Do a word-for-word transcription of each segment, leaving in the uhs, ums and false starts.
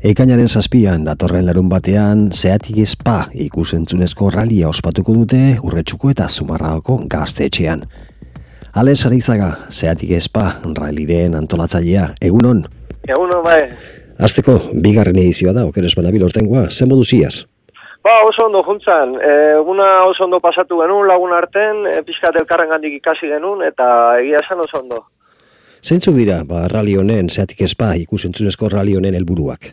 Ekainaren zazpian datorren larun batean Seatik Spa ikusentzunezko ralia ospatuko dute Urretxuko eta Zumarragoko gaztetxean. Ales Arizaga, Seatik Spa ralliren antolatzailea, egunon? Egunon, bai. Azteko, bigarren edizioa da, okeres banabil ortengoa, zen modu ziaz? Ba, oso ondo juntzan, eguna oso ondo pasatu genuen lagun arten, e, pixkat elkarren gandik ikasi genuen, eta egia esan oso ondo. Zeintzuk dira, ba, rally honen, Seatik Spa ikusentzunezko rally honen helburuak?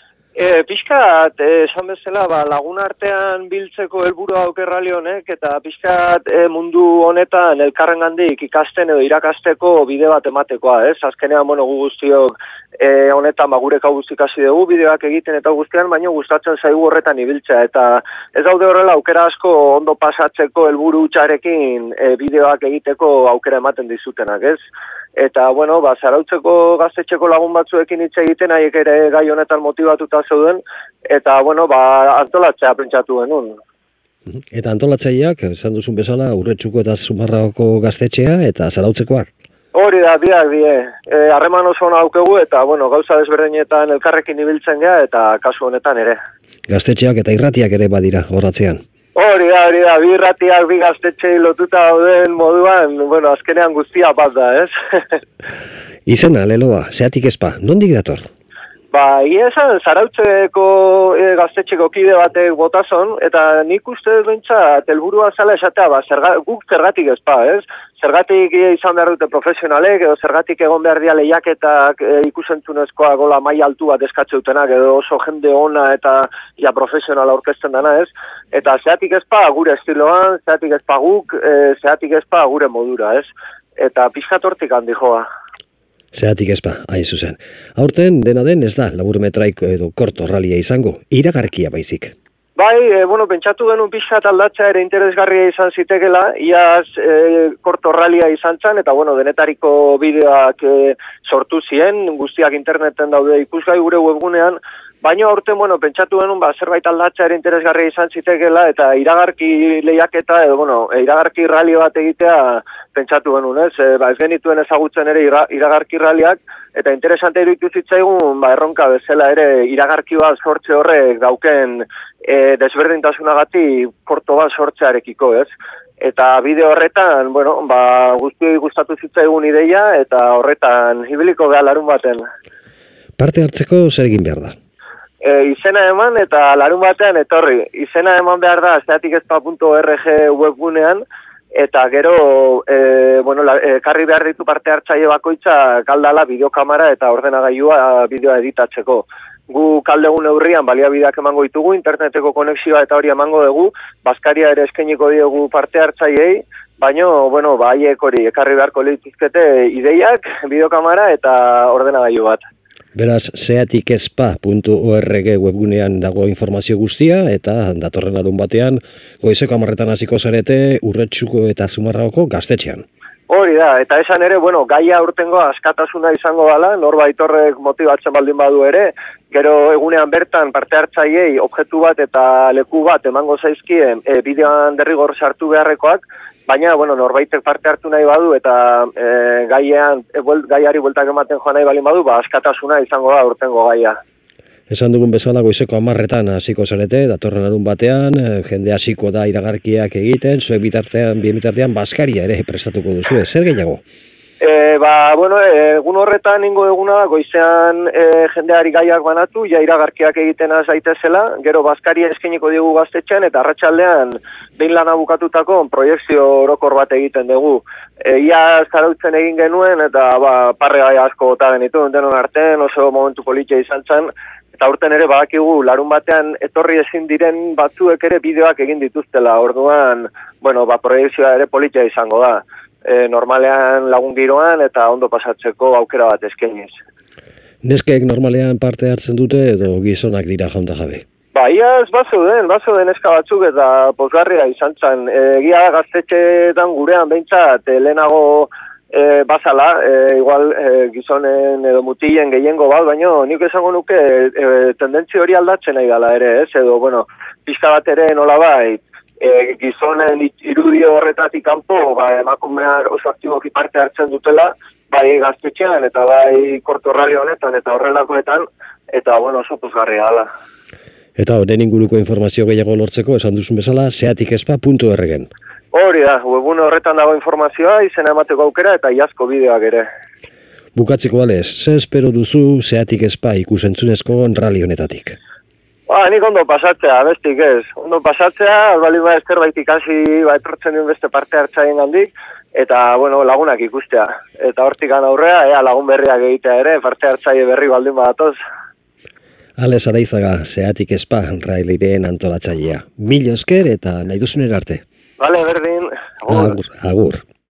E, pixkat, esan bezala, ba, lagun artean biltzeko helburua dauke rally honek, eta pixkat e, mundu honetan elkarren gandik ikasten edo irakasteko bide bat ematekoa, ez? Azkenean, bueno, gu guztiok e, honetan ba, gure guzti ikasi dugu bideoak egiten eta guztian, baina gustatzen zaigu horretan ibiltzea, eta ez daude horrela aukera asko ondo pasatzeko helburu hutsarekin e, bideoak egiteko aukera ematen dizutenak, ez? Eta, bueno, ba, Zarautzeko gaztetxeko lagun batzuekin hitz egiten, haiek ere gai honetan motibatuta zeuden, eta, bueno, ba, antolatzea pentsatu genuen. Eta antolatzaileak, esan duzun bezala, Urretxuko eta Zumarragoko gaztetxea eta Zarautzekoak? Hori da, biak die. E, harreman oso ona daukegu eta, bueno, gauza desberdinetan elkarrekin ibiltzen gea eta kasu honetan ere. Gaztetxeak eta irratiak ere badira horratzean? Hori da, hori da, bi irratiak, bi gaztetxei lotuta dauden moduan, bueno, azkenean guztia bat da, ez? Izena, leloa, Seatik Spa, nondik dator? Ba, egia esan, Zarautzeko e, gaztetxeko kide batek botazon, eta nik uste behintzat helburua zela esatea, ba, zerga, guk zergatik Spa, ez? Zergatik izan behar dute profesionalek, edo zergatik egon behar dia lehiaketak e, ikusentzunezkoa gola maila altu bat eskatze dutenak, edo oso jende ona eta ja profesionala aurkezten dana, ez? Eta Seatik Spa gure estiloan, Seatik Spa guk, e, Seatik Spa gure modura, ez? Eta pixkat hortik handi joa. Seatik Spa, hain zuzen. Aurten dena den ez da laburmetraiko edo korto ralia izango, iragarkia baizik. Bai, e, bueno, pentsatu genuen pixkat aldatzea ere interesgarria izan zitekela, iaz e, korto ralia izan zen, eta bueno, denetariko bideoak e, sortu ziren, guztiak interneten daude ikusgai gure webgunean, baina aurten, bueno, pentsatu genuen, ba, zerbait aldatzea ere interesgarria izan zitekela, eta iragarki lehiaketa, edo, bueno, iragarki rally bat egitea pentsatu genuen, ez? E, ba, ez genituen ezagutzen ere ira, iragarki ralliak, eta interesante iruditu zitzaigun, ba, erronka bezala ere iragarki bat sortze horrek dauken e, desberdintasunagatik korto bat sortzearekiko, ez? Eta bideo horretan, bueno, ba, guztioi gustatu zitzaigun ideia, eta horretan ibiliko geha larun baten. Parte hartzeko zer egin behar da? E, izena eman eta larun batean etorri. Izena eman behar da seatikspa puntu org webgunean, eta gero, e, bueno, la, e, karri behar ditu parte hartzaile bakoitza kaldala bideokamera eta ordenagailua bideoa editatzeko. Gu kaldegun neurrian baliabideak emango ditugu, interneteko konexioa eta hori emango dugu, Baskaria ere eskainiko diogu parte hartzaileei, baina, bueno, ba, haiek hori ekarri beharko lituzkete ideiak, bideokamera eta ordenagailu bat. Beraz, seatikspa puntu org webgunean dago informazio guztia, eta datorren larun batean, goizeko hamarretan hasiko zarete Urretxuko eta Zumarragoko gaztetxean. Hori da, eta esan ere, bueno, gaia urtengo askatasuna izango dela, norbait horrek motibatzen baldin badu ere, gero egunean bertan parte hartzaileei objektu bat eta leku bat emango zaizkien e, bideoan derrigor sartu beharrekoak, baina, bueno, norbaitek parte hartu nahi badu eta e, gaian, e, buel, gaiari bueltak ematen joan nahi baldin badu, ba, askatasuna izango da urtengo gaia. Esan dugun bezala goizeko hamarretan hasiko zarete, datorren larun batean, jende hasiko da iragarkiak egiten, zuek bitartean, bien bitartean, Baskaria ere prestatuko duzu, zer gehiago? E, ba, bueno, egun horretan ingo eguna da, goizean e, jendeari gaiak banatu, ja iragarkiak egiten az daitezela, gero Baskaria eskainiko digu gaztetxean, eta arratsaldean behin lana bukatutako proiekzio orokor bat egiten dugu. E, ia Zarautzen egin genuen, eta ba, parre gai asko bota genitu, denon artean, oso momentu politia izan zen, eta urten ere badakigu larun batean etorri ezin diren batzuek ere bideoak egin dituztela, orduan, bueno, ba, proiekzioa ere politia izango da. E, normalean lagun giroan eta ondo pasatzeko aukera bat eskainiz. Neskek normalean parte hartzen dute edo gizonak dira jaunta jabe? Ba, iaz bazeuden, bazeuden neska batzuk eta pozgarria izan zen. Egia e, gaztetxeetan gurean behintzat, e, lehenago e, bazala, e, igual e, gizonen edo mutilen gehiengo bat, baina nik esango nuke e, tendentzi hori aldatzen nahi dela ere, ez? Edo, bueno, pixka bat ere nolabait, E, gizonen irudio horretatik kanpo, ba, emakumeak oso aktiboki parte hartzen dutela, bai gaztetxean eta bai korto rally honetan eta horrelakoetan, eta, bueno, oso pozgarria hala. Eta horren inguruko informazio gehiago lortzeko, esan duzun bezala, seatikespa puntu org-en. Hori da, webune horretan dago informazioa, izena emateko aukera eta iazko bideoak ere. Bukatzeko balez, ze espero duzu Seatikespa ikusentzunezko rally honetatik? Ba, nik ondo pasatzea, bestik ez. Ondo pasatzea, albali ba ezterbait ikasi, ba, etortzen duen beste parte hartzaien gandik, eta, bueno, lagunak ikustea. Eta hortik aurrea, ea lagun berriak egitea ere, parte hartzaile berri baldin badatoz. Ales Araizaga, Seatikespa rallyren antolatzailea. Mil esker eta nahi duzunera arte. Vale, berdin. Agur. Agur.